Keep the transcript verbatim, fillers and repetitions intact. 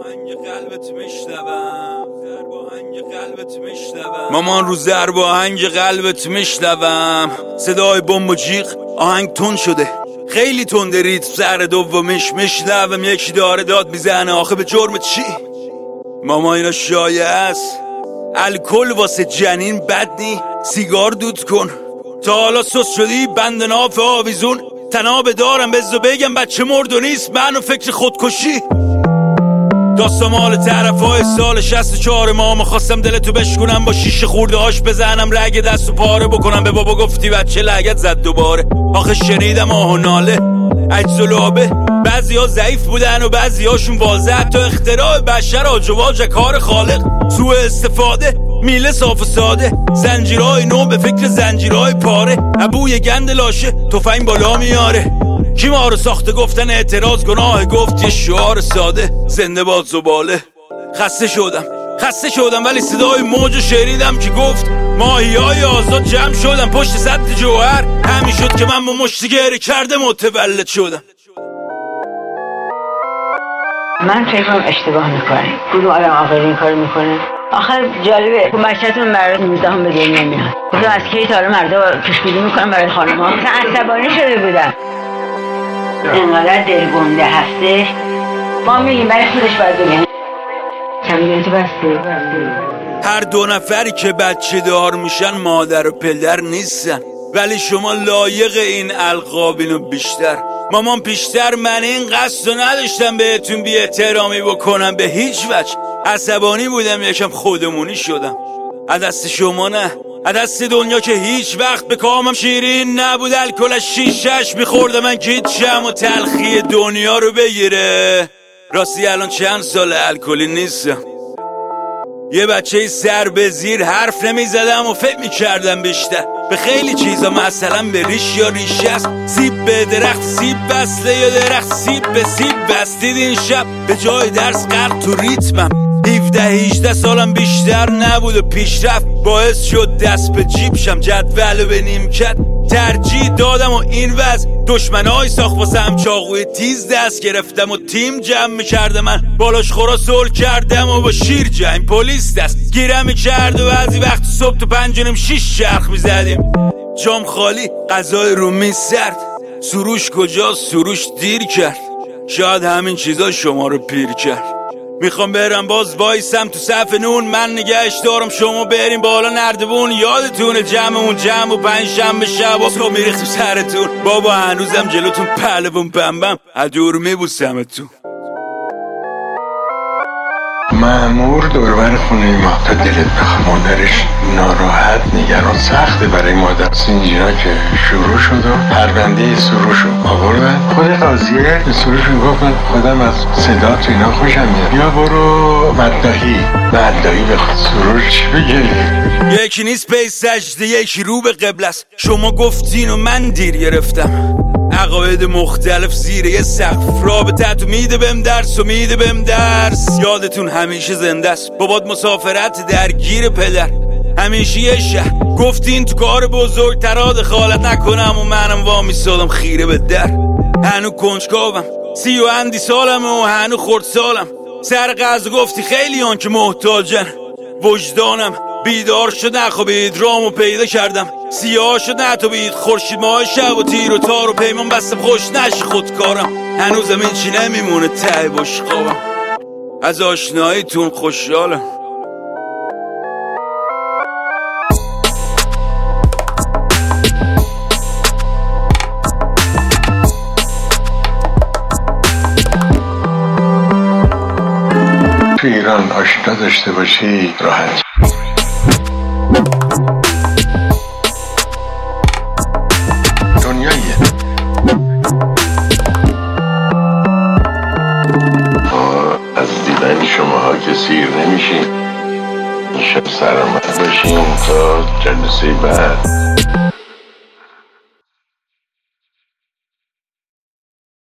مامان رو ضرب آهنگ قلبت میشنوم، صدای بمب و جیغ آهنگ تون شده، خیلی تنده ریتم سر دومیش میشنوم، یکی داره داد میزنه آخه به جرم چی؟ ماما اینا شایعه است، الکل واسه جنین بد نی، سیگار دود کن. تا حالا سوس شدی بند ناف آویزون، تناب دارم بزو بگم بچه مرد و نیست، منو فکر خودکشی. داستان مال طرف های سال شست و چهار ماما، خواستم دلتو بشکنم با شیشه خورده هاش بزنم، رگ دست و پاره بکنم. به بابا گفتی بچه لگت زد دوباره، آخه شنیدم آه و ناله عجز و لابه. بعضی ها ضعیف بودن و بعضی هاشون واضح، تا اختراع بشر آجواج کار خالق، سوء استفاده میله صاف و ساده، زنجیرهای نو به فکر زنجیرهای پاره، ابوی گند لاشه تفنگ بالا میاره. کی ما رو ساخته گفتن اعتراض گناه، گفت یه شعار ساده زنده باد زباله. خسته شدم خسته شدم ولی صدای موج شنیدم که گفت ماهی های آزاد جمع شدم پشت سد جوهر، همین شد که من با مشتی گره کرده متولد شدم. من فکر کنم اشتباه میکنه، کدوم آدم عاقل این کار میکنه؟ آخر جالبه بچه‌تون برای نوزدهم به دنیا میاد، گفتم از کی تا حالا مردا پیش‌بینی میکنن برای خانم‌ها؟ مثلا عصبانی شده بودم اینقدر دلگنده هستش، ما میگیم برای خودش باید بگم کمی تو بسته. هر دو نفری که بچه دار میشن مادر و پدر نیستن، ولی شما لایق این القابینو بیشتر. مامان پیشتر من این قصد رو نداشتم بهتون بی احترامی بکنم به هیچ وجه، عصبانی بودم یکم خودمونی شدم. از دست شما نه، از دست دنیا که هیچ وقت به کامم شیرین نبود، الکلش شیشش میخورده من گیچم و تلخی دنیا رو بگیره. راستی الان چند سال الکلی نیستم، یه بچه سر به زیر حرف نمیزدم و فکر میکردم بیشتر به خیلی چیزا، مثلا به ریش یا ریشه است، سیب به درخت سیب بسته یا درخت سیب به سیب بستید. این شب به جای درس غرق تو ریتمم، هفده هجده سالم بیشتر نبود و پیشرفت باعث شد دست به جیب شم، جدول به نیمکت ترجیح دادم و این وضع دشمنای ساخت واسم، چاقوی تیز دست گرفتم و تیم جمع میکرده، من بالاش خورا سول کردم و با شیر جنگ پلیس دست گیرم میکرد و بعضی وقت صبح تو پنجونیم شیش چرخ میزدیم، جام خالی غذای رومی سرد، سروش کجا سروش دیر کرد، شاید همین چیزا شما رو پیر کرد. میخوام برم باز وایسم تو صف نون، من نگهش دارم شما بریم بالا نردبون، یادتونه جمعمون جمع و پنجشنبه شب و میریختیم سرتون، بابا هنوزم جلوتون پهلوون بمبم ادور میبوسمتون. مأمور دوربر خونه ما تا دلت بخواه، مادرش ناراحت نگران سخته برای مادر. سینجینا که شروع شد و پرونده سروش رو آوردن، خود قاضیه به سروش میگفت من خودم از صدا تو اینا خوشم میاد، یا برو مدداهی مدداهی به خود سروش چی بگه؟ یکی نیست پی سجده یکی رو به قبل است، شما گفتین و من دیر گرفتم، عقاید مختلف زیر یه سقف، رابطه تو میده بهم درس و میده بهم درس، یادتون همیشه زنده است، بابات مسافرت درگیر پدر، همیشه یه شهر گفتین تو کار بزرگ ترا دخالت نکنم و منم وامی سالم خیره به در، هنو کنجکاوم سی و اندی سالم و هنو خورد سالم، سر قضا گفتی خیلی آن که محتاجن، وجدانم بیدار شد نخوابید رامو پیدا کردم، سیاه شد نتابید خورشید ماه شب و تیر و تار و پیمان بستم خوش نش خودکارم، هنوزم این چی نمیمونه ته باش خوابم، از آشناییتون خوشحالم. تو ایران آشنا داشته باشی راحت. دنیاییه ما از دیدن شماها که سیر نمیشیم، شب سرآمد باشیم تا جلسه بعد.